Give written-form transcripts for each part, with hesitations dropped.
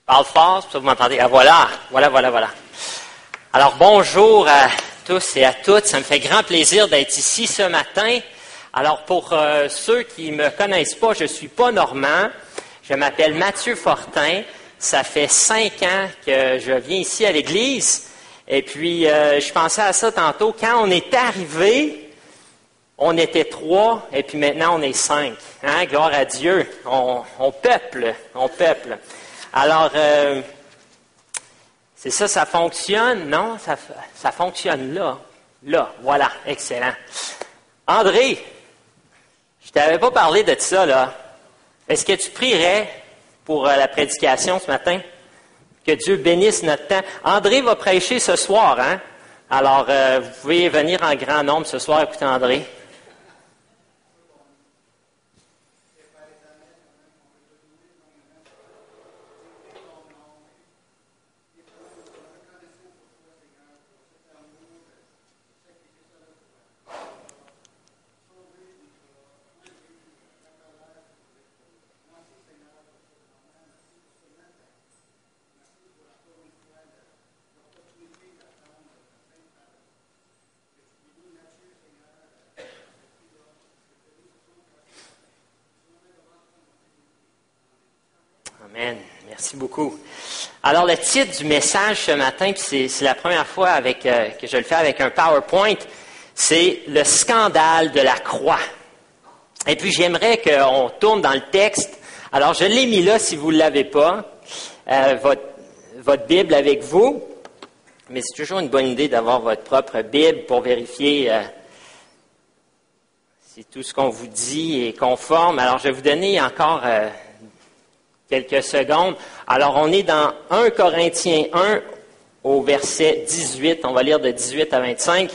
Parle fort, c'est pour ça que vous m'entendez. Ah, voilà. Alors, bonjour à tous et à toutes. Ça me fait grand plaisir d'être ici ce matin. Alors, pour ceux qui me connaissent pas, je suis pas normand. Je m'appelle Mathieu Fortin. Ça fait 5 ans que je viens ici à l'église. Et puis, je pensais à ça tantôt. Quand on est arrivé, on était 3, et puis maintenant on est 5. Hein? Gloire à Dieu. On peuple. Alors, c'est ça, ça fonctionne, non? Ça fonctionne là, voilà, excellent. André, je t'avais pas parlé de ça, là. Est-ce que tu prierais pour la prédication ce matin? Que Dieu bénisse notre temps. André va prêcher ce soir, hein? Alors, vous pouvez venir en grand nombre ce soir écouter André. Amen. Merci beaucoup. Alors, le titre du message ce matin, puis c'est la première fois que je le fais avec un PowerPoint, c'est « Le scandale de la croix ». Et puis, j'aimerais qu'on tourne dans le texte. Alors, je l'ai mis là si vous ne l'avez pas, votre Bible avec vous. Mais c'est toujours une bonne idée d'avoir votre propre Bible pour vérifier si tout ce qu'on vous dit est conforme. Alors, je vais vous donner encore quelques secondes. Alors, on est dans 1 Corinthiens 1 au verset 18. On va lire de 18 à 25.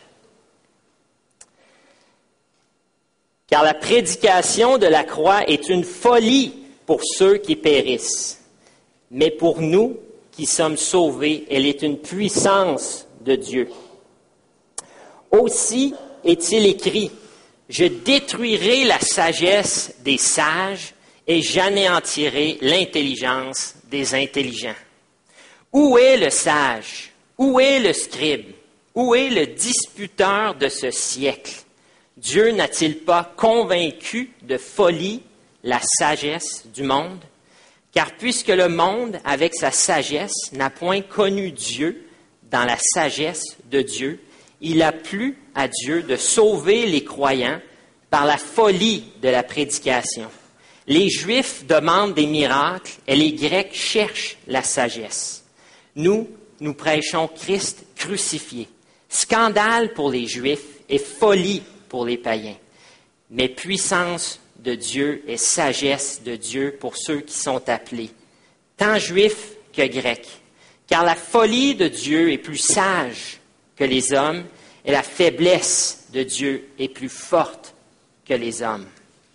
Car la prédication de la croix est une folie pour ceux qui périssent. Mais pour nous qui sommes sauvés, elle est une puissance de Dieu. Aussi est-il écrit, « Je détruirai la sagesse des sages et j'anéantirai l'intelligence des intelligents. » Où est le sage? Où est le scribe? Où est le disputeur de ce siècle? Dieu n'a-t-il pas convaincu de folie la sagesse du monde? Car puisque le monde, avec sa sagesse, n'a point connu Dieu dans la sagesse de Dieu, il a plu à Dieu de sauver les croyants par la folie de la prédication. Les Juifs demandent des miracles et les Grecs cherchent la sagesse. Nous prêchons Christ crucifié. Scandale pour les Juifs et folie pour les païens. Mais puissance de Dieu et sagesse de Dieu pour ceux qui sont appelés, tant Juifs que Grecs. Car la folie de Dieu est plus sage que les hommes et la faiblesse de Dieu est plus forte que les hommes.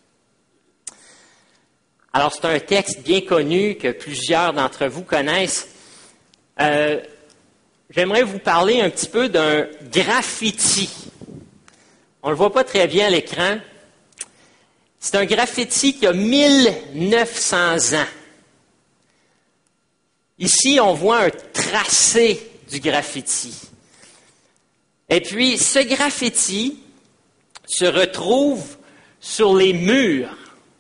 Alors, c'est un texte bien connu que plusieurs d'entre vous connaissent. J'aimerais vous parler un petit peu d'un graffiti. On ne le voit pas très bien à l'écran. C'est un graffiti qui a 1900 ans. Ici, on voit un tracé du graffiti. Et puis, ce graffiti se retrouve sur les murs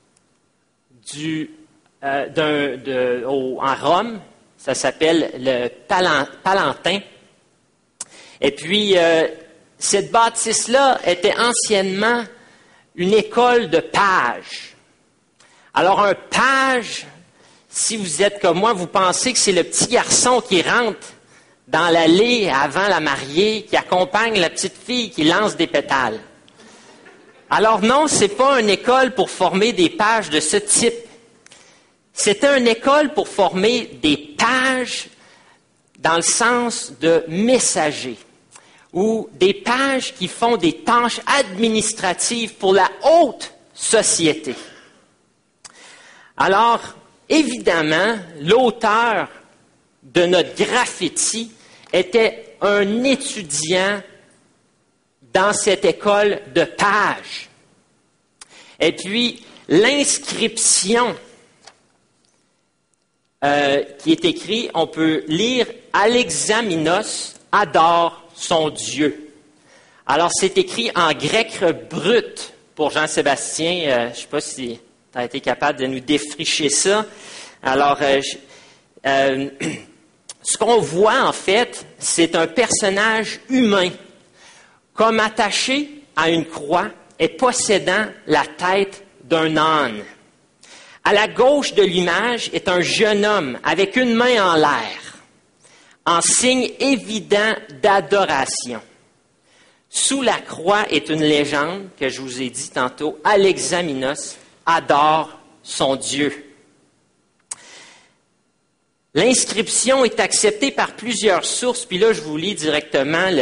en Rome. Ça s'appelle le Palantin. Et puis, cette bâtisse-là était anciennement une école de pages. Alors, un page, si vous êtes comme moi, vous pensez que c'est le petit garçon qui rentre dans l'allée avant la mariée, qui accompagne la petite fille qui lance des pétales. Alors non, c'est pas une école pour former des pages de ce type. C'était une école pour former des pages dans le sens de messagers, ou des pages qui font des tâches administratives pour la haute société. Alors, évidemment, l'auteur de notre graffiti était un étudiant dans cette école de pages. Et puis, l'inscription qui est écrit, on peut lire « Alexaminos adore son Dieu ». Alors, c'est écrit en grec brut pour Jean-Sébastien. Je ne sais pas si tu as été capable de nous défricher ça. Alors, ce qu'on voit, en fait, c'est un personnage humain, comme attaché à une croix et possédant la tête d'un âne. À la gauche de l'image est un jeune homme avec une main en l'air, en signe évident d'adoration. Sous la croix est une légende que je vous ai dit tantôt, Alexaminos adore son Dieu. L'inscription est acceptée par plusieurs sources, puis là je vous lis directement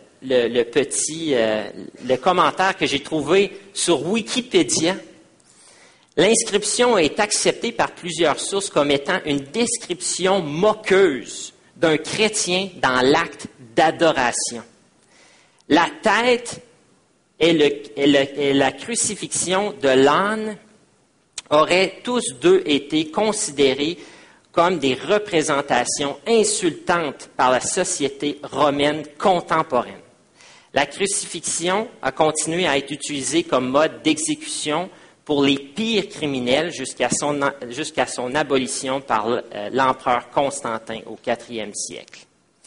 le commentaire que j'ai trouvé sur Wikipédia. L'inscription est acceptée par plusieurs sources comme étant une description moqueuse d'un chrétien dans l'acte d'adoration. La tête et la crucifixion de l'âne auraient tous deux été considérés comme des représentations insultantes par la société romaine contemporaine. La crucifixion a continué à être utilisée comme mode d'exécution pour les pires criminels jusqu'à son abolition par l'empereur Constantin au IVe siècle.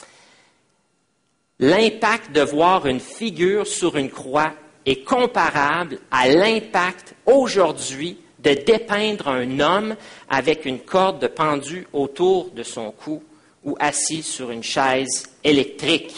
L'impact de voir une figure sur une croix est comparable à l'impact aujourd'hui de dépeindre un homme avec une corde pendue autour de son cou ou assis sur une chaise électrique.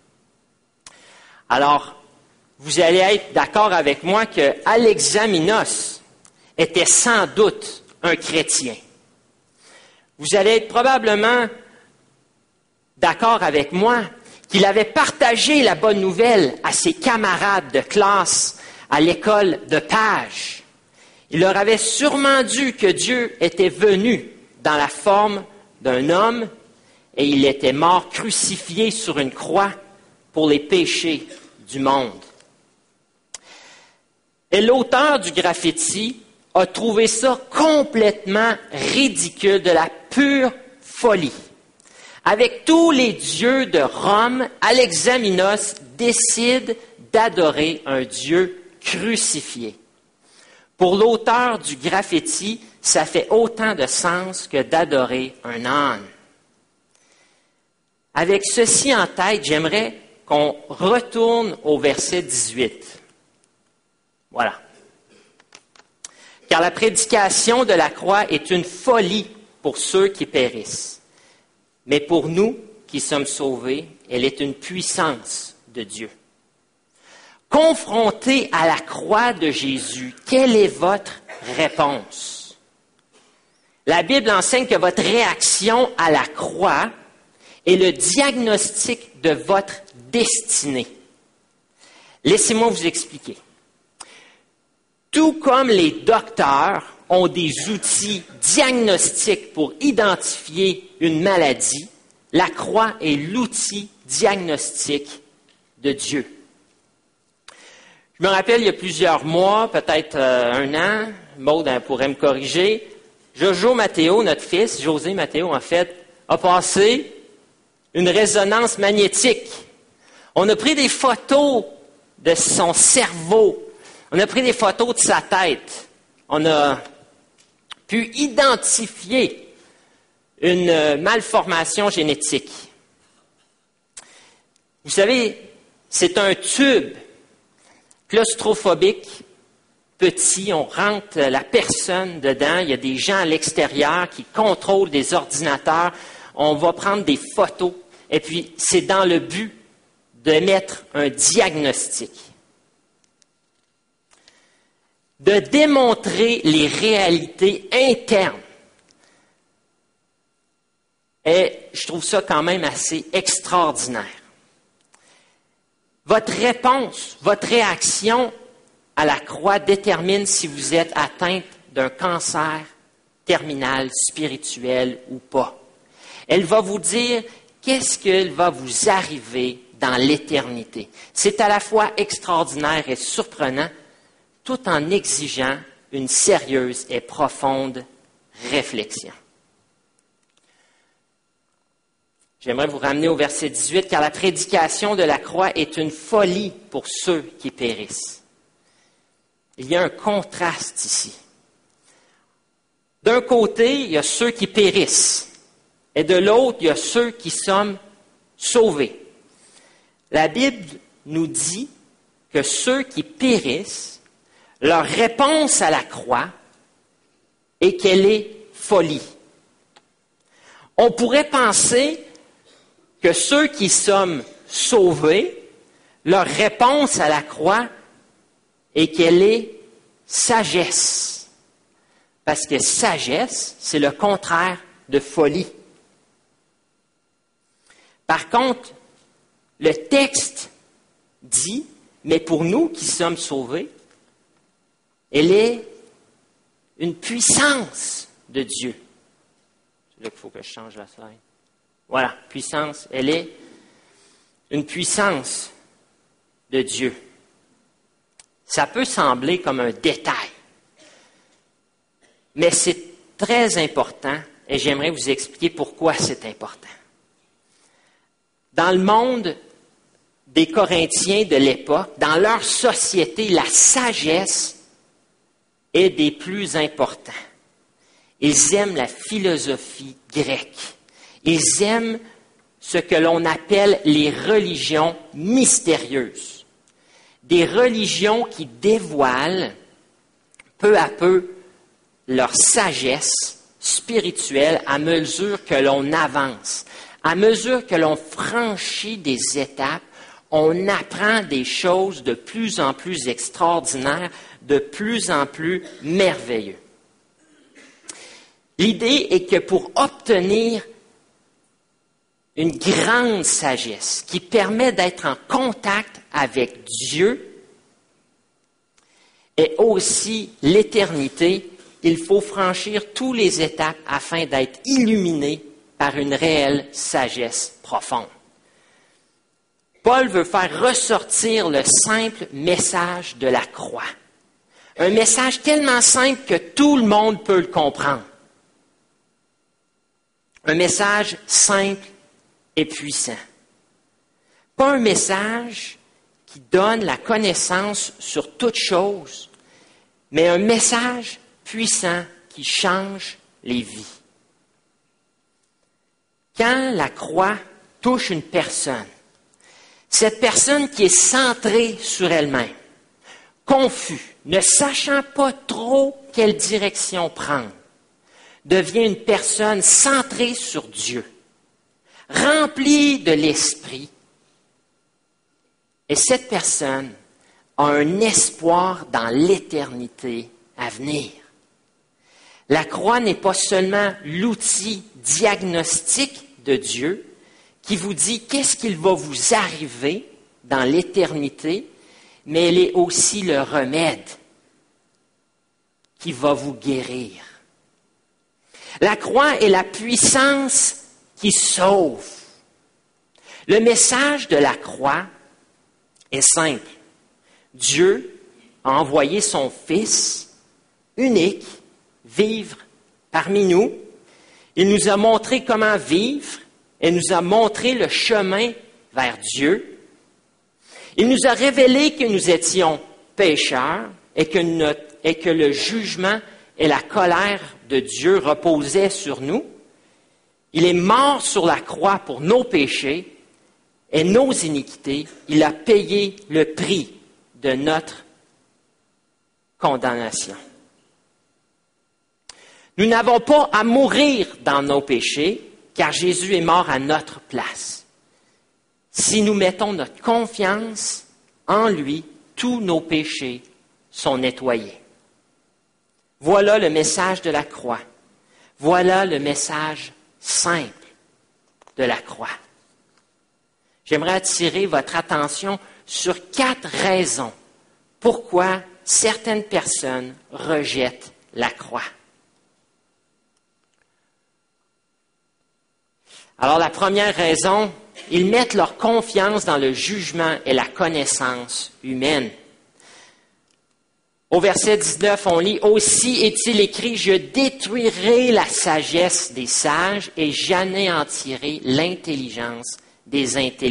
Alors, vous allez être d'accord avec moi que Alexaminos était sans doute un chrétien. Vous allez être probablement d'accord avec moi qu'il avait partagé la bonne nouvelle à ses camarades de classe à l'école de Page. Il leur avait sûrement dit que Dieu était venu dans la forme d'un homme et il était mort crucifié sur une croix pour les péchés du monde. Et l'auteur du graffiti a trouvé ça complètement ridicule, de la pure folie. Avec tous les dieux de Rome, Alexaminos décide d'adorer un Dieu crucifié. Pour l'auteur du graffiti, ça fait autant de sens que d'adorer un âne. Avec ceci en tête, j'aimerais qu'on retourne au verset 18. Voilà. Car la prédication de la croix est une folie pour ceux qui périssent. Mais pour nous qui sommes sauvés, elle est une puissance de Dieu. Confronté à la croix de Jésus, quelle est votre réponse? La Bible enseigne que votre réaction à la croix est le diagnostic de votre destinée. Laissez-moi vous expliquer. Tout comme les docteurs ont des outils diagnostiques pour identifier une maladie, la croix est l'outil diagnostique de Dieu. Je me rappelle, il y a plusieurs mois, peut-être un an, Maud pourrait me corriger, Jojo Mathéo, notre fils, José Mathéo, en fait, a passé une résonance magnétique. On a pris des photos de son cerveau. On a pris des photos de sa tête. On a pu identifier une malformation génétique. Vous savez, c'est un tube claustrophobique, petit, on rentre la personne dedans, il y a des gens à l'extérieur qui contrôlent des ordinateurs, on va prendre des photos, et puis c'est dans le but de mettre un diagnostic, de démontrer les réalités internes. Et je trouve ça quand même assez extraordinaire. Votre réponse, votre réaction à la croix détermine si vous êtes atteinte d'un cancer terminal, spirituel ou pas. Elle va vous dire qu'est-ce qu'il va vous arriver dans l'éternité. C'est à la fois extraordinaire et surprenant, tout en exigeant une sérieuse et profonde réflexion. J'aimerais vous ramener au verset 18, car la prédication de la croix est une folie pour ceux qui périssent. Il y a un contraste ici. D'un côté, il y a ceux qui périssent, et de l'autre, il y a ceux qui sont sauvés. La Bible nous dit que ceux qui périssent, leur réponse à la croix est qu'elle est folie. On pourrait penser que ceux qui sont sauvés, leur réponse à la croix est qu'elle est sagesse. Parce que sagesse, c'est le contraire de folie. Par contre, le texte dit, mais pour nous qui sommes sauvés, elle est une puissance de Dieu. C'est là qu'il faut que je change la slide. Voilà, puissance, elle est une puissance de Dieu. Ça peut sembler comme un détail, mais c'est très important et j'aimerais vous expliquer pourquoi c'est important. Dans le monde des Corinthiens de l'époque, dans leur société, la sagesse est des plus importants. Ils aiment la philosophie grecque. Ils aiment ce que l'on appelle les religions mystérieuses. Des religions qui dévoilent peu à peu leur sagesse spirituelle à mesure que l'on avance. À mesure que l'on franchit des étapes, on apprend des choses de plus en plus extraordinaires, de plus en plus merveilleux. L'idée est que pour obtenir une grande sagesse qui permet d'être en contact avec Dieu et aussi l'éternité, il faut franchir toutes les étapes afin d'être illuminé par une réelle sagesse profonde. Paul veut faire ressortir le simple message de la croix. Un message tellement simple que tout le monde peut le comprendre. Un message simple et puissant. Pas un message qui donne la connaissance sur toute chose, mais un message puissant qui change les vies. Quand la croix touche une personne, cette personne qui est centrée sur elle-même, confus, ne sachant pas trop quelle direction prendre, devient une personne centrée sur Dieu, remplie de l'Esprit. Et cette personne a un espoir dans l'éternité à venir. La croix n'est pas seulement l'outil diagnostique de Dieu qui vous dit qu'est-ce qu'il va vous arriver dans l'éternité, mais elle est aussi le remède qui va vous guérir. La croix est la puissance qui sauve. Le message de la croix est simple. Dieu a envoyé son Fils unique vivre parmi nous. Il nous a montré comment vivre et nous a montré le chemin vers Dieu. Il nous a révélé que nous étions pécheurs et que le jugement et la colère de Dieu reposaient sur nous. Il est mort sur la croix pour nos péchés et nos iniquités. Il a payé le prix de notre condamnation. Nous n'avons pas à mourir dans nos péchés, car Jésus est mort à notre place. Si nous mettons notre confiance en lui, tous nos péchés sont nettoyés. Voilà le message de la croix. Voilà le message simple de la croix. J'aimerais attirer votre attention sur 4 raisons pourquoi certaines personnes rejettent la croix. Alors, la première raison, ils mettent leur confiance dans le jugement et la connaissance humaine. Au verset 19, on lit « Aussi est-il écrit, je détruirai la sagesse des sages et j'anéantirai l'intelligence des intelligents. »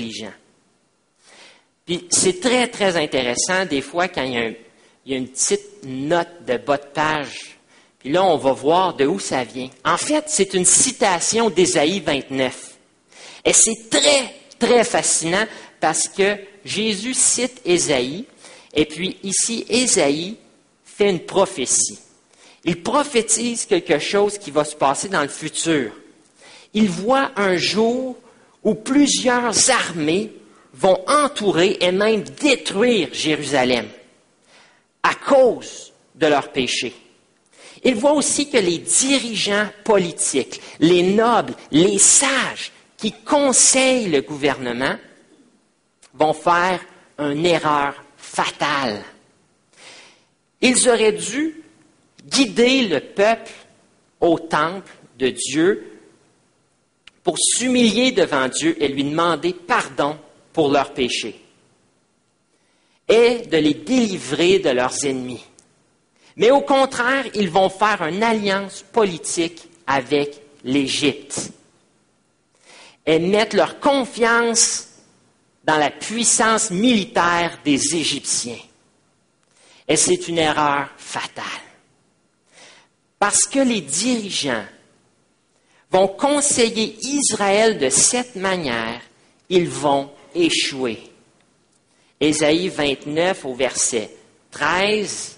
Puis c'est très, très intéressant, des fois, quand il y a une petite note de bas de page. Puis là, on va voir de où ça vient. En fait, c'est une citation d'Ésaïe 29. Et c'est très, très fascinant parce que Jésus cite Ésaïe. Et puis ici, Ésaïe fait une prophétie. Il prophétise quelque chose qui va se passer dans le futur. Il voit un jour où plusieurs armées vont entourer et même détruire Jérusalem à cause de leurs péchés. Il voit aussi que les dirigeants politiques, les nobles, les sages qui conseillent le gouvernement vont faire une erreur fatale. Ils auraient dû guider le peuple au temple de Dieu pour s'humilier devant Dieu et lui demander pardon pour leurs péchés et de les délivrer de leurs ennemis. Mais au contraire, ils vont faire une alliance politique avec l'Égypte et mettre leur confiance dans la puissance militaire des Égyptiens. Et c'est une erreur fatale. Parce que les dirigeants vont conseiller Israël de cette manière, ils vont échouer. Ésaïe 29 au verset 13,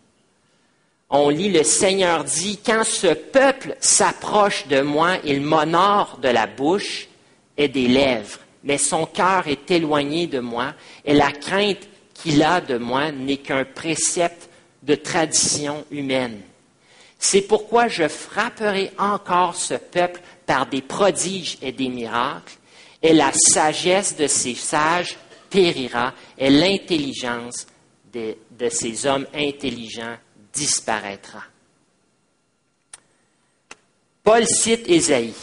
on lit « Le Seigneur dit, quand ce peuple s'approche de moi, il m'honore de la bouche et des lèvres, mais son cœur est éloigné de moi et la crainte qu'il a de moi n'est qu'un précepte de tradition humaine. C'est pourquoi je frapperai encore ce peuple par des prodiges et des miracles, et la sagesse de ces sages périra, et l'intelligence de ces hommes intelligents disparaîtra. » Paul cite Ésaïe.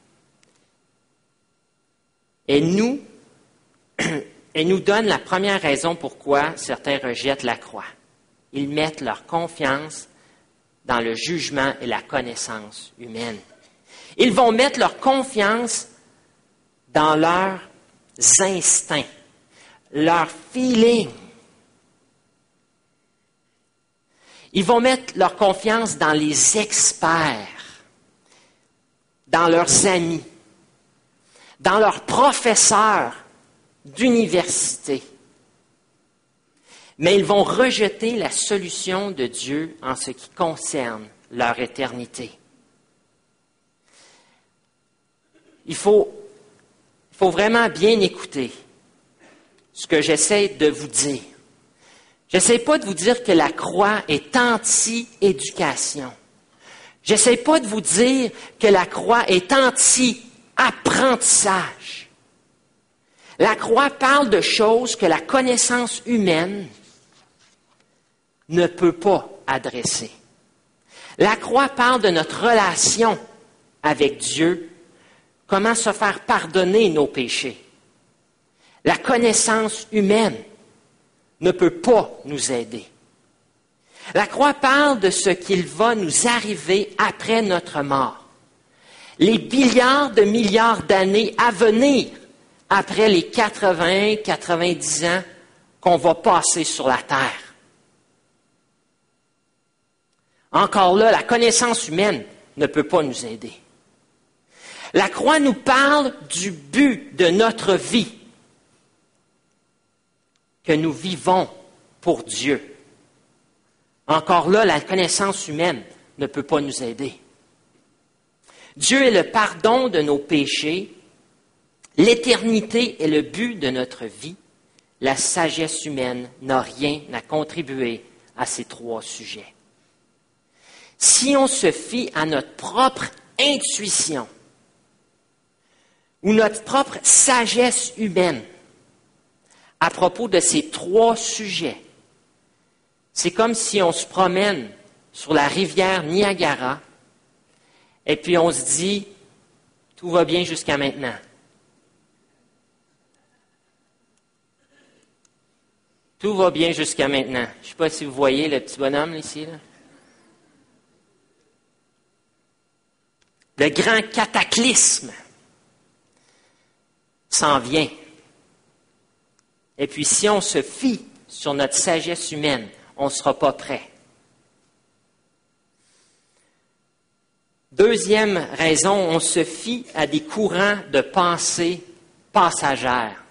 Et nous donne la première raison pourquoi certains rejettent la croix. Ils mettent leur confiance dans le jugement et la connaissance humaine. Ils vont mettre leur confiance dans leurs instincts, leurs feelings. Ils vont mettre leur confiance dans les experts, dans leurs amis, dans leurs professeurs d'université. Mais ils vont rejeter la solution de Dieu en ce qui concerne leur éternité. Il faut vraiment bien écouter ce que j'essaie de vous dire. Je n'essaie pas de vous dire que la croix est anti-éducation. Je n'essaie pas de vous dire que la croix est anti-apprentissage. La croix parle de choses que la connaissance humaine ne peut pas adresser. La croix parle de notre relation avec Dieu, comment se faire pardonner nos péchés. La connaissance humaine ne peut pas nous aider. La croix parle de ce qu'il va nous arriver après notre mort. Les milliards d'années à venir après les 80, 90 ans qu'on va passer sur la terre. Encore là, la connaissance humaine ne peut pas nous aider. La croix nous parle du but de notre vie, que nous vivons pour Dieu. Encore là, la connaissance humaine ne peut pas nous aider. Dieu est le pardon de nos péchés, l'éternité est le but de notre vie. La sagesse humaine n'a rien à contribuer à ces trois sujets. Si on se fie à notre propre intuition ou notre propre sagesse humaine à propos de ces trois sujets, c'est comme si on se promène sur la rivière Niagara et puis on se dit « tout va bien jusqu'à maintenant ». Tout va bien jusqu'à maintenant. Je ne sais pas si vous voyez le petit bonhomme ici. Là. Le grand cataclysme s'en vient. Et puis si on se fie sur notre sagesse humaine, on ne sera pas prêt. Deuxième raison, on se fie à des courants de pensée passagères.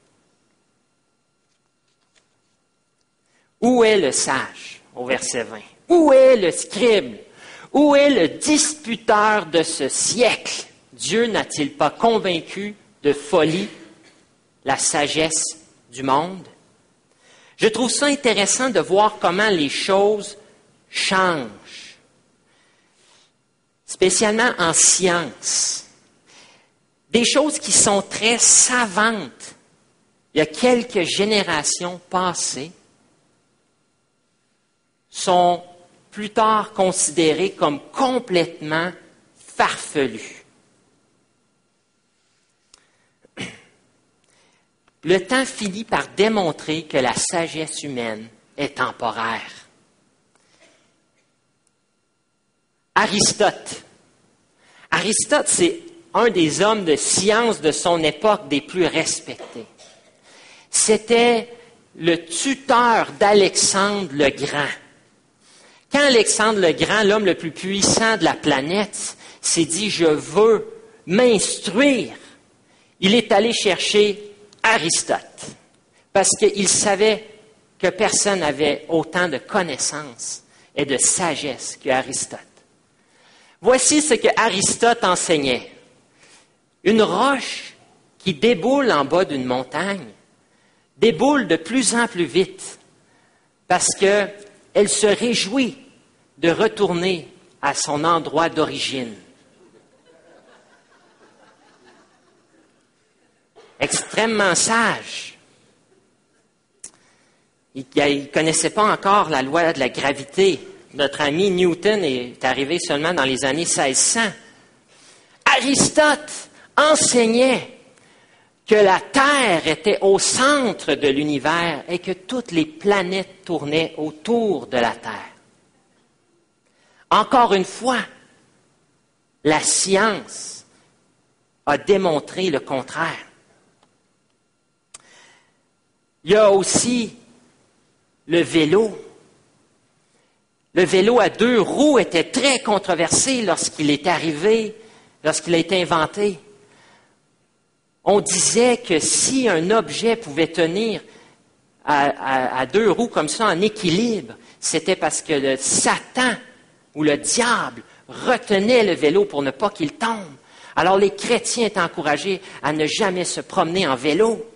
Où est le sage, au verset 20? Où est le scribe? Où est le disputeur de ce siècle? Dieu n'a-t-il pas convaincu de folie la sagesse du monde? Je trouve ça intéressant de voir comment les choses changent, spécialement en science. Des choses qui sont très savantes il y a quelques générations passées sont plus tard considérées comme complètement farfelues. Le temps finit par démontrer que la sagesse humaine est temporaire. Aristote, c'est un des hommes de science de son époque des plus respectés. C'était le tuteur d'Alexandre le Grand. Quand Alexandre le Grand, l'homme le plus puissant de la planète, s'est dit « je veux m'instruire », il est allé chercher Aristote, parce qu'il savait que personne n'avait autant de connaissances et de sagesse qu'Aristote. Voici ce que Aristote enseignait. Une roche qui déboule en bas d'une montagne déboule de plus en plus vite parce qu'elle se réjouit de retourner à son endroit d'origine. Extrêmement sage. Il ne connaissait pas encore la loi de la gravité. Notre ami Newton est arrivé seulement dans les années 1600. Aristote enseignait que la Terre était au centre de l'univers et que toutes les planètes tournaient autour de la Terre. Encore une fois, la science a démontré le contraire. Il y a aussi le vélo. Le vélo à 2 roues était très controversé lorsqu'il est arrivé, lorsqu'il a été inventé. On disait que si un objet pouvait tenir à 2 roues comme ça en équilibre, c'était parce que le Satan ou le diable retenait le vélo pour ne pas qu'il tombe. Alors les chrétiens étaient encouragés à ne jamais se promener en vélo.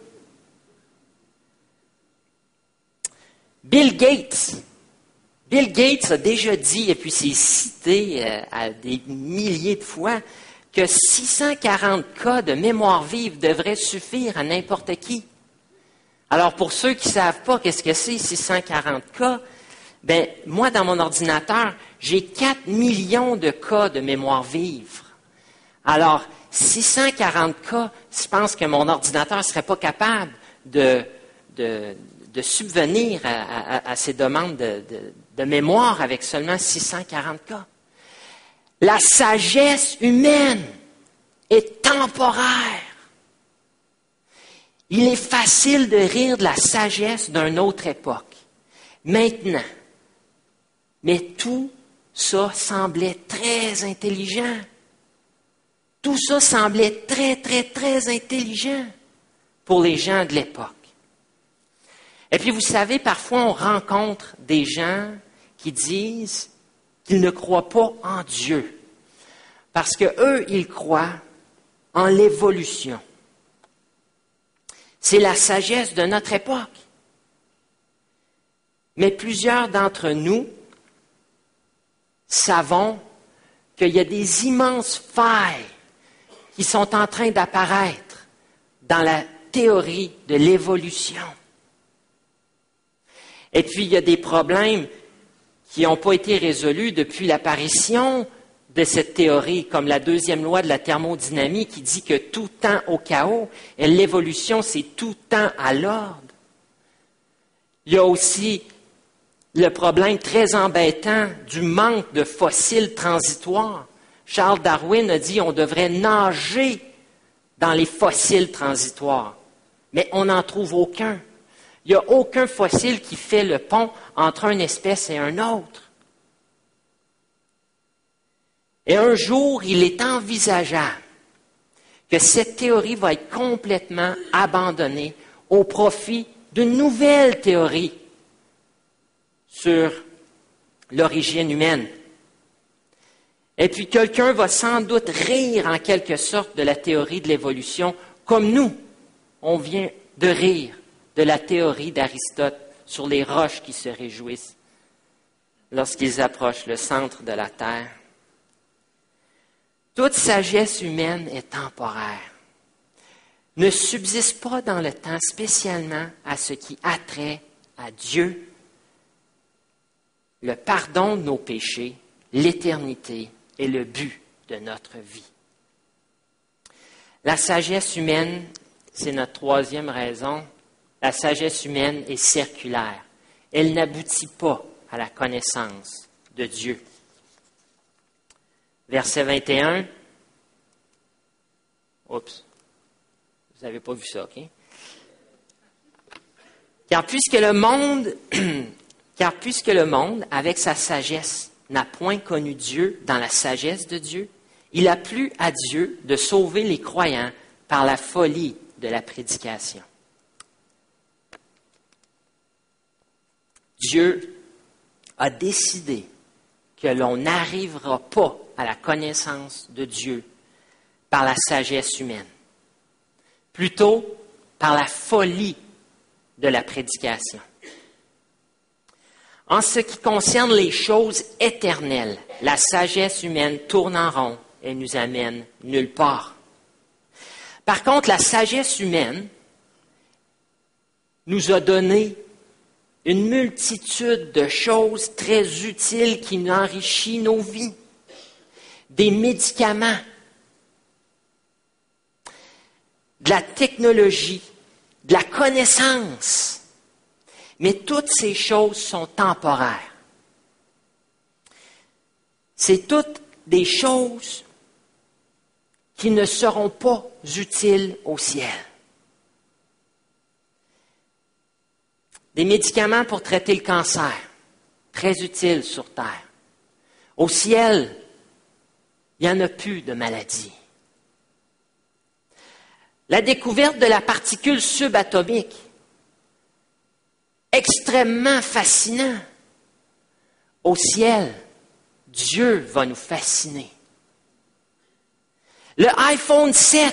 Bill Gates a déjà dit, et puis c'est cité à des milliers de fois, que 640 cas de mémoire vive devraient suffire à n'importe qui. Alors, pour ceux qui ne savent pas qu'est-ce que c'est 640 cas, ben moi, dans mon ordinateur, j'ai 4 millions de cas de mémoire vive. Alors, 640 cas, je pense que mon ordinateur ne serait pas capable de subvenir à ces demandes de mémoire avec seulement 640 cas. La sagesse humaine est temporaire. Il est facile de rire de la sagesse d'une autre époque. Maintenant, mais tout ça semblait très intelligent. Tout ça semblait très, très, très intelligent pour les gens de l'époque. Et puis, vous savez, parfois, on rencontre des gens qui disent qu'ils ne croient pas en Dieu. Parce qu'eux, ils croient en l'évolution. C'est la sagesse de notre époque. Mais plusieurs d'entre nous savons qu'il y a des immenses failles qui sont en train d'apparaître dans la théorie de l'évolution. Et puis, il y a des problèmes qui n'ont pas été résolus depuis l'apparition de cette théorie, comme la 2e loi de la thermodynamique qui dit que tout tend au chaos et l'évolution, c'est tout tend à l'ordre. Il y a aussi le problème très embêtant du manque de fossiles transitoires. Charles Darwin a dit qu'on devrait nager dans les fossiles transitoires, mais on n'en trouve aucun. Il n'y a aucun fossile qui fait le pont entre une espèce et une autre. Et un jour, il est envisageable que cette théorie va être complètement abandonnée au profit d'une nouvelle théorie sur l'origine humaine. Et puis quelqu'un va sans doute rire en quelque sorte de la théorie de l'évolution, comme nous, on vient de rire de la théorie d'Aristote sur les roches qui se réjouissent lorsqu'ils approchent le centre de la Terre. Toute sagesse humaine est temporaire, ne subsiste pas dans le temps, spécialement à ce qui a trait à Dieu, le pardon de nos péchés, l'éternité et le but de notre vie. La sagesse humaine, c'est notre troisième raison, la sagesse humaine est circulaire. Elle n'aboutit pas à la connaissance de Dieu. Verset 21. Oups. Vous n'avez pas vu ça, OK? Car puisque le monde, avec sa sagesse, n'a point connu Dieu dans la sagesse de Dieu, il a plu à Dieu de sauver les croyants par la folie de la prédication. Dieu a décidé que l'on n'arrivera pas à la connaissance de Dieu par la sagesse humaine, plutôt par la folie de la prédication. En ce qui concerne les choses éternelles, la sagesse humaine tourne en rond et nous amène nulle part. Par contre, la sagesse humaine nous a donné une multitude de choses très utiles qui enrichissent nos vies. Des médicaments, de la technologie, de la connaissance. Mais toutes ces choses sont temporaires. C'est toutes des choses qui ne seront pas utiles au ciel. Des médicaments pour traiter le cancer, très utiles sur Terre. Au ciel, il n'y en a plus de maladies. La découverte de la particule subatomique, extrêmement fascinant. Au ciel, Dieu va nous fasciner. Le iPhone 7,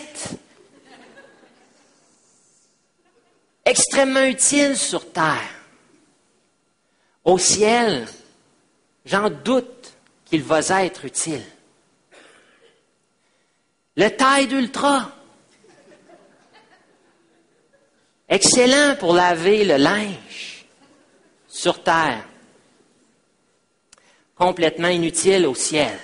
extrêmement utile sur Terre. Au ciel, j'en doute qu'il va être utile. Le Tide Ultra, excellent pour laver le linge sur Terre. Complètement inutile au ciel.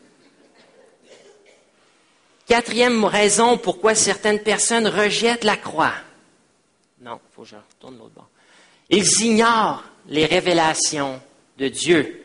Quatrième raison pourquoi certaines personnes rejettent la croix. Non, il faut que je retourne de l'autre bord. Ils ignorent les révélations de Dieu.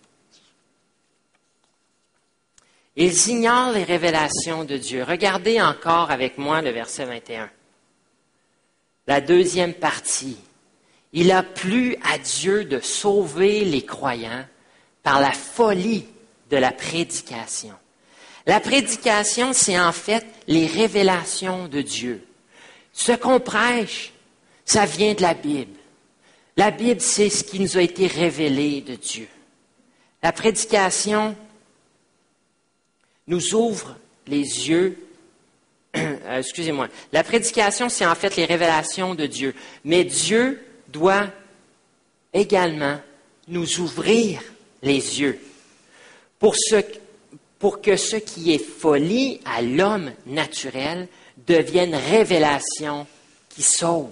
Ils ignorent les révélations de Dieu. Regardez encore avec moi le verset 21. La deuxième partie. Il a plu à Dieu de sauver les croyants par la folie de la prédication. La prédication, c'est en fait les révélations de Dieu. Ce qu'on prêche, ça vient de la Bible. La Bible, c'est ce qui nous a été révélé de Dieu. La prédication nous ouvre les yeux. La prédication, c'est en fait les révélations de Dieu. Mais Dieu doit également nous ouvrir les yeux pour que ce qui est folie à l'homme naturel devienne révélation qui sauve.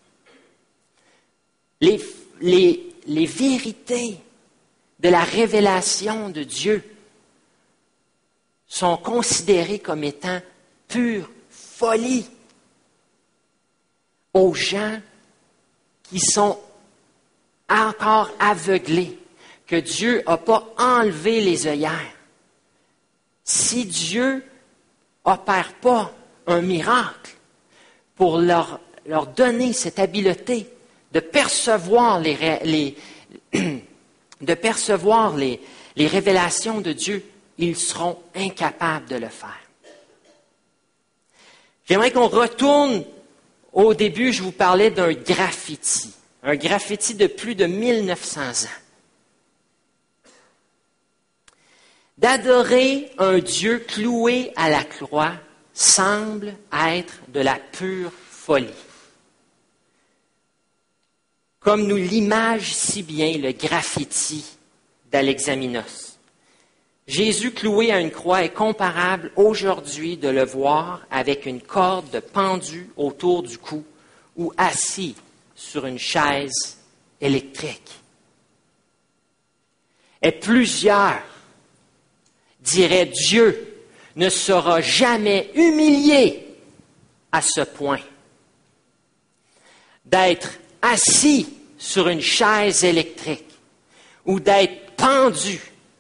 Les vérités de la révélation de Dieu sont considérées comme étant pure folie aux gens qui sont encore aveuglés, que Dieu n'a pas enlevé les œillères. Si Dieu n'opère pas un miracle pour leur donner cette habileté de percevoir les révélations de Dieu, ils seront incapables de le faire. J'aimerais qu'on retourne au début, je vous parlais d'un graffiti. Un graffiti de plus de 1900 ans. D'adorer un Dieu cloué à la croix semble être de la pure folie. Comme nous l'image si bien le graffiti d'Alexaminos. Jésus cloué à une croix est comparable aujourd'hui de le voir avec une corde pendue autour du cou ou assis sur une chaise électrique. Et plusieurs diraient Dieu ne sera jamais humilié à ce point d'être assis sur une chaise électrique ou d'être pendu.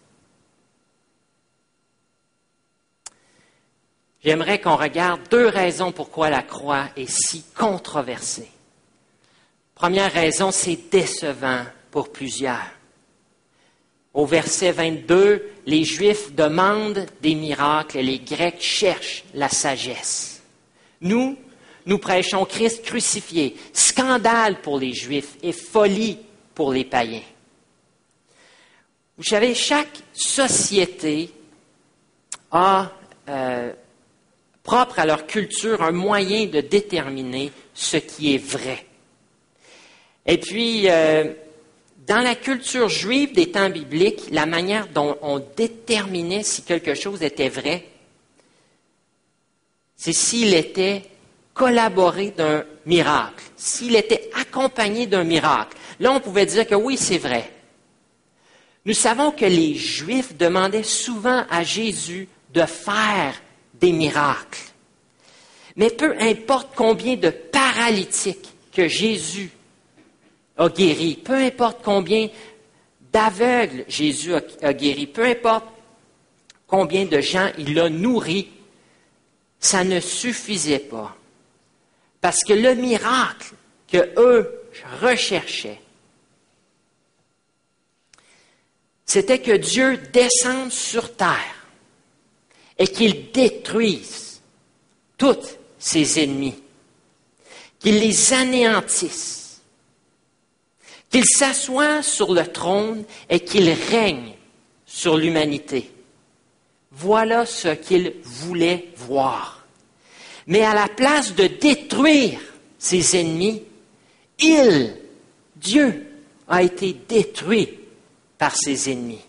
J'aimerais qu'on regarde 2 raisons pourquoi la croix est si controversée. Première raison, c'est décevant pour plusieurs. Au verset 22, les Juifs demandent des miracles et les Grecs cherchent la sagesse. Nous prêchons Christ crucifié, scandale pour les Juifs et folie pour les païens. Vous savez, chaque société a, propre à leur culture, un moyen de déterminer ce qui est vrai. Et puis, dans la culture juive des temps bibliques, la manière dont on déterminait si quelque chose était vrai, c'est s'il était collaboré d'un miracle, s'il était accompagné d'un miracle. Là, on pouvait dire que oui, c'est vrai. Nous savons que les Juifs demandaient souvent à Jésus de faire des miracles. Mais peu importe combien de paralytiques que Jésus a guéri, peu importe combien d'aveugles Jésus a guéri, peu importe combien de gens il a nourris, ça ne suffisait pas. Parce que le miracle que eux recherchaient, c'était que Dieu descende sur terre et qu'il détruise tous ses ennemis, qu'il les anéantisse, qu'il s'assoie sur le trône et qu'il règne sur l'humanité. Voilà ce qu'il voulait voir. Mais à la place de détruire ses ennemis, Dieu, a été détruit par ses ennemis.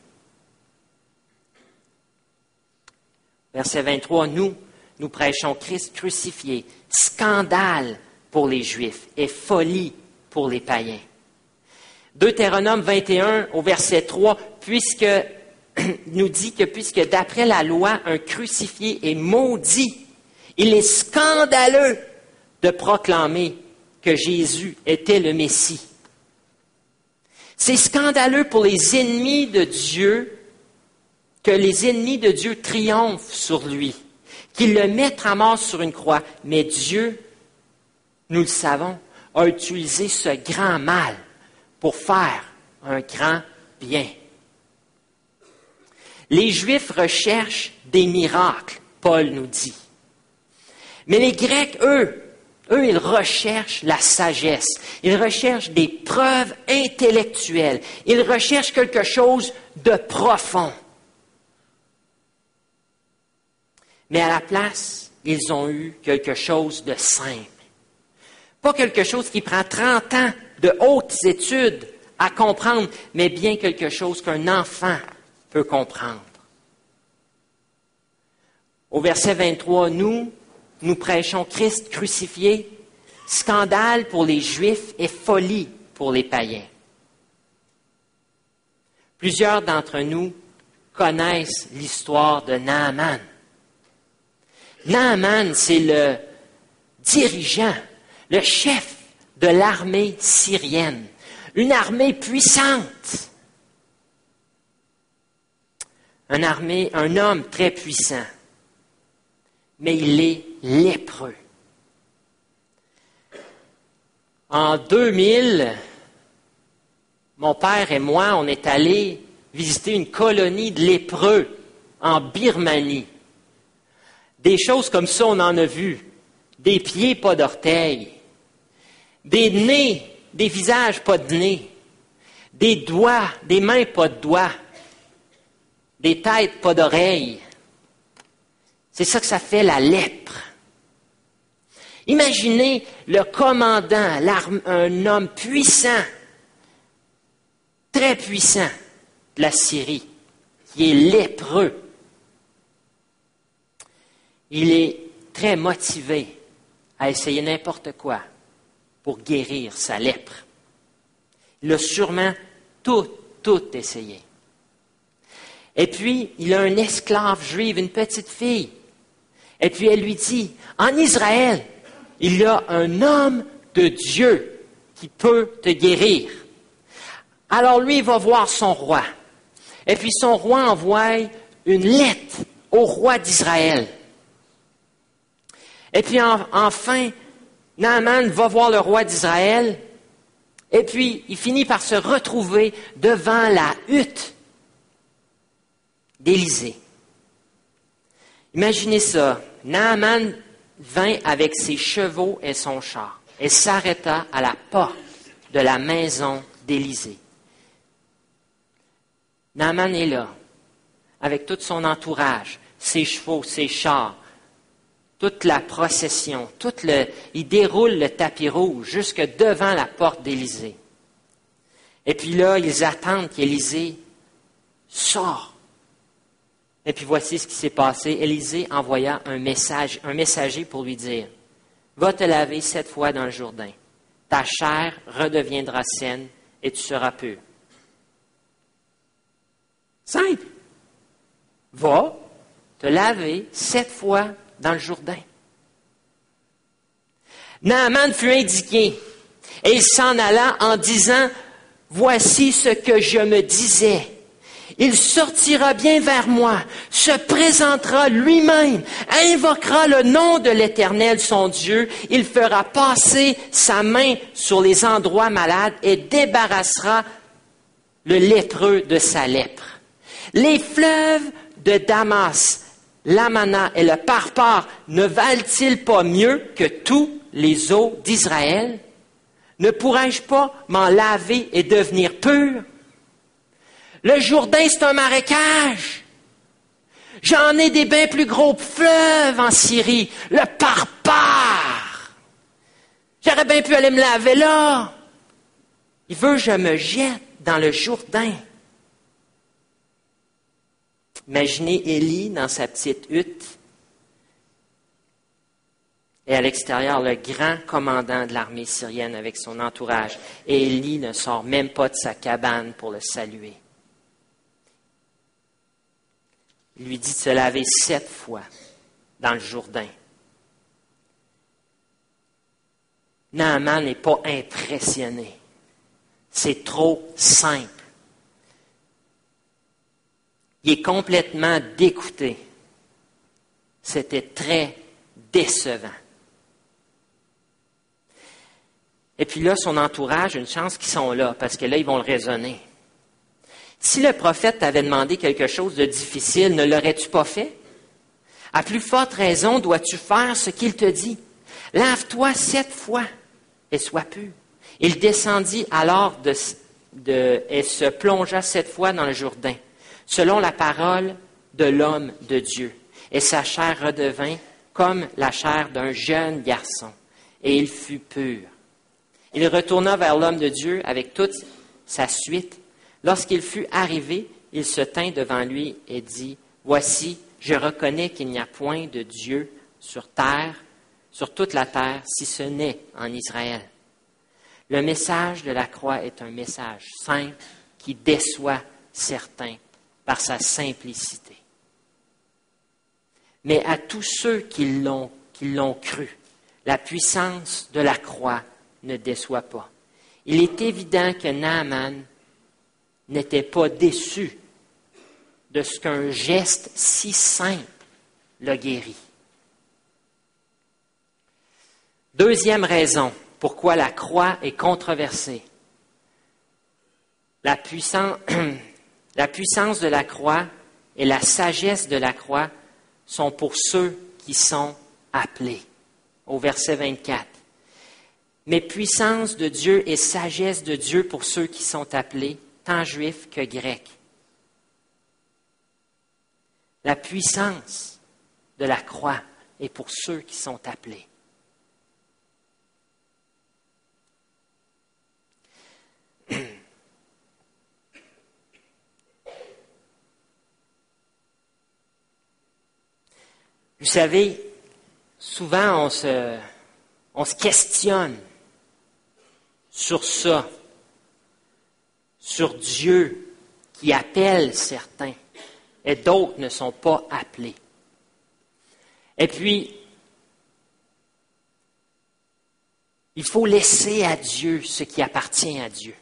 Verset 23, nous prêchons Christ crucifié, scandale pour les Juifs et folie pour les païens. Deutéronome 21 au verset 3, nous dit que puisque d'après la loi, un crucifié est maudit, il est scandaleux de proclamer que Jésus était le Messie. C'est scandaleux pour les ennemis de Dieu que les ennemis de Dieu triomphent sur lui, qu'ils le mettent à mort sur une croix. Mais Dieu, nous le savons, a utilisé ce grand mal pour faire un grand bien. Les Juifs recherchent des miracles, Paul nous dit. Mais les Grecs, eux, ils recherchent la sagesse. Ils recherchent des preuves intellectuelles. Ils recherchent quelque chose de profond. Mais à la place, ils ont eu quelque chose de simple. Pas quelque chose qui prend 30 ans de hautes études à comprendre, mais bien quelque chose qu'un enfant peut comprendre. Au verset 23, nous prêchons Christ crucifié, scandale pour les Juifs et folie pour les païens. Plusieurs d'entre nous connaissent l'histoire de Naaman. Naaman, c'est le dirigeant, le chef de l'armée syrienne, une armée puissante. Un homme très puissant. Mais il est lépreux. En 2000, mon père et moi, on est allés visiter une colonie de lépreux en Birmanie. Des choses comme ça, on en a vu. Des pieds, pas d'orteils. Des nez, des visages, pas de nez. Des doigts, des mains, pas de doigts. Des têtes, pas d'oreilles. C'est ça que ça fait la lèpre. Imaginez le commandant, un homme puissant, très puissant de la Syrie, qui est lépreux. Il est très motivé à essayer n'importe quoi pour guérir sa lèpre. Il a sûrement tout essayé. Et puis, il a un esclave juive, une petite fille. Et puis, elle lui dit, en Israël, il y a un homme de Dieu qui peut te guérir. Alors, lui, il va voir son roi. Et puis, son roi envoie une lettre au roi d'Israël. Et puis, enfin, Naaman va voir le roi d'Israël. Et puis, il finit par se retrouver devant la hutte d'Élisée. Imaginez ça. Naaman vint avec ses chevaux et son char et s'arrêta à la porte de la maison d'Élisée. Naaman est là, avec tout son entourage, ses chevaux, ses chars, toute la procession, il déroule le tapis rouge jusque devant la porte d'Élisée. Et puis là, ils attendent qu'Élisée sorte. Et puis voici ce qui s'est passé. Élisée envoya un messager pour lui dire, « Va te laver 7 fois dans le Jourdain. Ta chair redeviendra saine et tu seras pur. » Simple. Va te laver 7 fois dans le Jourdain. Naaman fut indiqué et il s'en alla en disant, « Voici ce que je me disais. Il sortira bien vers moi, se présentera lui-même, invoquera le nom de l'Éternel, son Dieu. Il fera passer sa main sur les endroits malades et débarrassera le lépreux de sa lèpre. Les fleuves de Damas, l'Amana et le Parpar ne valent-ils pas mieux que tous les eaux d'Israël? Ne pourrais-je pas m'en laver et devenir pur? Le Jourdain, c'est un marécage. J'en ai des bien plus gros fleuves en Syrie. Le Parpar. J'aurais bien pu aller me laver là. Il veut que je me jette dans le Jourdain. Imaginez Élie dans sa petite hutte. Et à l'extérieur, le grand commandant de l'armée syrienne avec son entourage. Et Élie ne sort même pas de sa cabane pour le saluer. Il lui dit de se laver 7 fois dans le Jourdain. Naaman n'est pas impressionné. C'est trop simple. Il est complètement dégoûté. C'était très décevant. Et puis là, son entourage, une chance qu'ils sont là, parce que là, ils vont le raisonner. Si le prophète t'avait demandé quelque chose de difficile, ne l'aurais-tu pas fait? À plus forte raison, dois-tu faire ce qu'il te dit. Lave-toi 7 fois et sois pur. Il descendit alors et se plongea 7 fois dans le Jourdain, selon la parole de l'homme de Dieu. Et sa chair redevint comme la chair d'un jeune garçon, et il fut pur. Il retourna vers l'homme de Dieu avec toute sa suite. Lorsqu'il fut arrivé, il se tint devant lui et dit, « Voici, je reconnais qu'il n'y a point de Dieu sur terre, sur toute la terre, si ce n'est en Israël. » Le message de la croix est un message simple qui déçoit certains par sa simplicité. Mais à tous ceux qui l'ont cru, la puissance de la croix ne déçoit pas. il est évident que Naaman n'était pas déçu de ce qu'un geste si simple l'a guéri. Deuxième raison pourquoi la croix est controversée. La puissance de la croix et la sagesse de la croix sont pour ceux qui sont appelés. Au verset 24. Mais puissance de Dieu et sagesse de Dieu pour ceux qui sont appelés, tant juifs que grecs. La puissance de la croix est pour ceux qui sont appelés. Vous savez, souvent on se questionne sur ça, sur Dieu qui appelle certains et d'autres ne sont pas appelés. Et puis, il faut laisser à Dieu ce qui appartient à Dieu.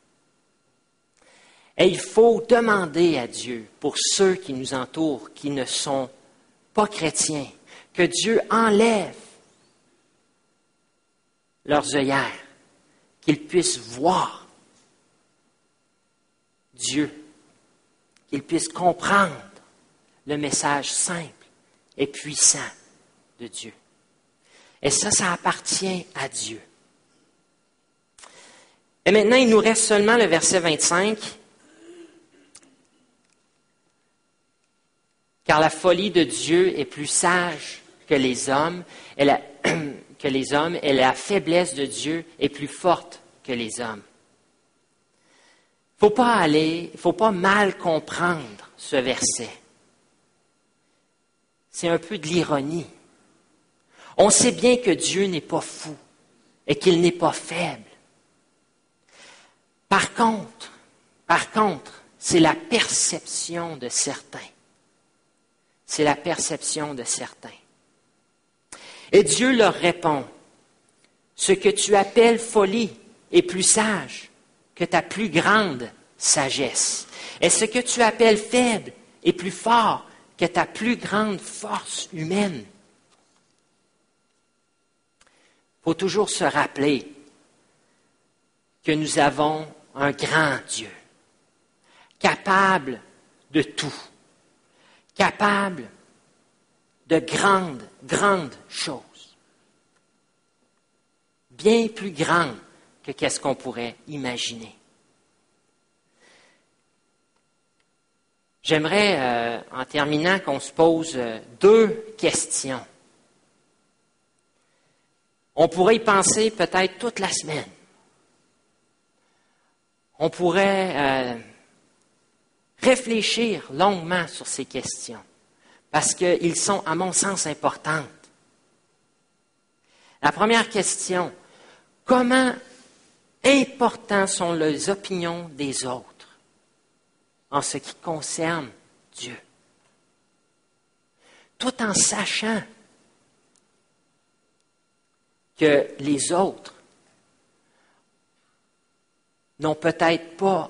Et il faut demander à Dieu pour ceux qui nous entourent, qui ne sont pas chrétiens, que Dieu enlève leurs œillères, qu'ils puissent voir Dieu, qu'ils puissent comprendre le message simple et puissant de Dieu. Et ça appartient à Dieu. Et maintenant, il nous reste seulement le verset 25. Car la folie de Dieu est plus sage que les hommes, et la faiblesse de Dieu est plus forte que les hommes. Il ne faut pas mal comprendre ce verset. C'est un peu de l'ironie. On sait bien que Dieu n'est pas fou et qu'il n'est pas faible. Par contre, c'est la perception de certains. C'est la perception de certains. Et Dieu leur répond, ce que tu appelles folie est plus sage que ta plus grande sagesse. Et ce que tu appelles faible est plus fort que ta plus grande force humaine. Il faut toujours se rappeler que nous avons un grand Dieu, capable de tout. Capable de grandes choses. Bien plus grandes que qu'est-ce qu'on pourrait imaginer. J'aimerais, en terminant, qu'on se pose deux questions. On pourrait y penser peut-être toute la semaine. On pourrait réfléchir longuement sur ces questions, parce qu'elles sont, à mon sens, importantes. La première question, comment importantes sont les opinions des autres en ce qui concerne Dieu? Tout en sachant que les autres n'ont peut-être pas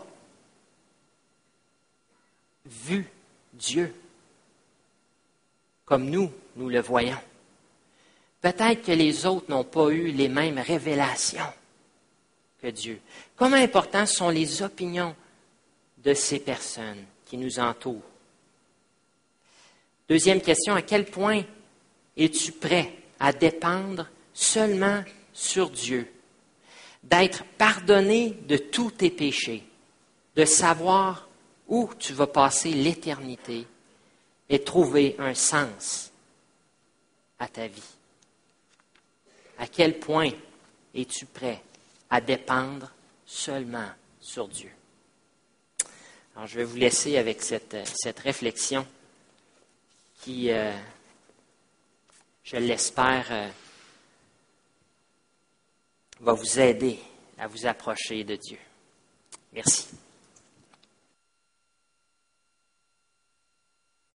vu Dieu comme nous le voyons. Peut-être que les autres n'ont pas eu les mêmes révélations que Dieu. Comment importantes sont les opinions de ces personnes qui nous entourent? Deuxième question, à quel point es-tu prêt à dépendre seulement sur Dieu, d'être pardonné de tous tes péchés, de savoir où tu vas passer l'éternité et trouver un sens à ta vie? À quel point es-tu prêt à dépendre seulement sur Dieu? Alors, je vais vous laisser avec cette réflexion qui, je l'espère, va vous aider à vous approcher de Dieu. Merci.